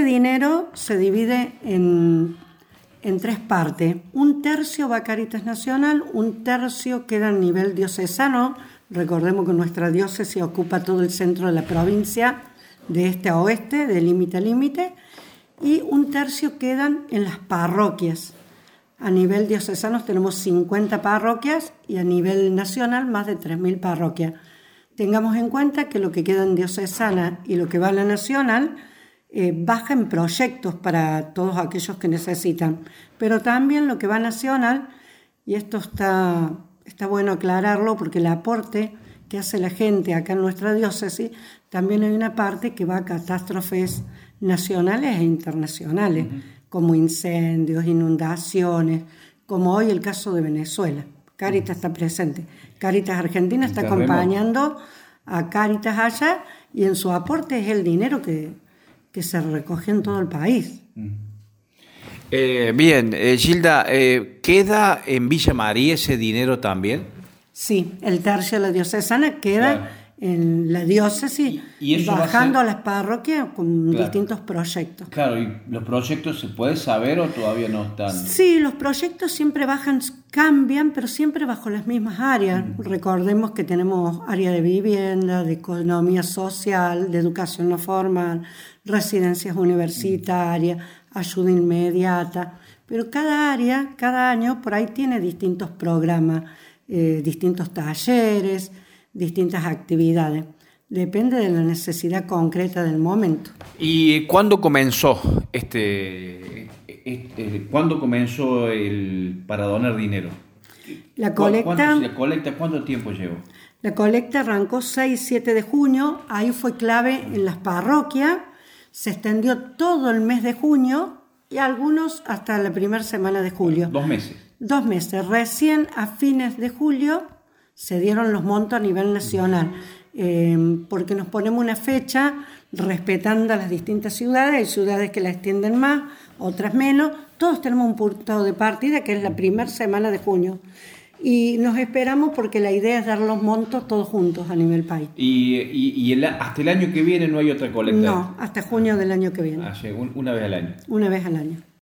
dinero se divide en tres partes. Un tercio va a Cáritas Nacional, un tercio queda a nivel diocesano. Recordemos que nuestra diócesis ocupa todo el centro de la provincia, de este a oeste, de límite a límite, y un tercio quedan en las parroquias. A nivel diocesano tenemos 50 parroquias y a nivel nacional más de 3.000 parroquias. Tengamos en cuenta que lo que queda en diocesana y lo que va a la nacional baja en proyectos para todos aquellos que necesitan, pero también lo que va a nacional, y esto está bueno aclararlo porque el aporte que hace la gente acá en nuestra diócesis, también hay una parte que va a catástrofes nacionales e internacionales, como incendios, inundaciones, como hoy el caso de Venezuela. Cáritas está presente. Cáritas Argentina está acompañando a Cáritas allá y en su aporte es el dinero que se recoge en todo el país. Bien, Gilda, ¿queda en Villa María ese dinero también? Sí, el tercio de la diocesana queda en la diócesis, y eso bajando a las parroquias con distintos proyectos. Claro, ¿y los proyectos se puede saber o todavía no están? Sí, los proyectos siempre cambian, pero siempre bajo las mismas áreas. Recordemos que tenemos área de vivienda, de economía social, de educación no formal, residencias universitarias, ayuda inmediata, pero cada área, cada año, por ahí tiene distintos programas, distintos talleres, distintas actividades. Depende de la necesidad concreta del momento. ¿Y cuándo comenzó cuándo comenzó para donar dinero? La colecta, ¿Cuánto tiempo llevó? La colecta arrancó 6-7 de junio, ahí fue clave en las parroquias, se extendió todo el mes de junio y algunos hasta la primera semana de julio. 2 meses. 2 meses. Recién a fines de julio se dieron los montos a nivel nacional, porque nos ponemos una fecha respetando a las distintas ciudades. Hay ciudades que la extienden más, otras menos. Todos tenemos un punto de partida que es la primera semana de junio. Y nos esperamos porque la idea es dar los montos todos juntos a nivel país. ¿Y hasta el año que viene no hay otra colecta? No, hasta junio del año que viene. Una vez al año. Una vez al año.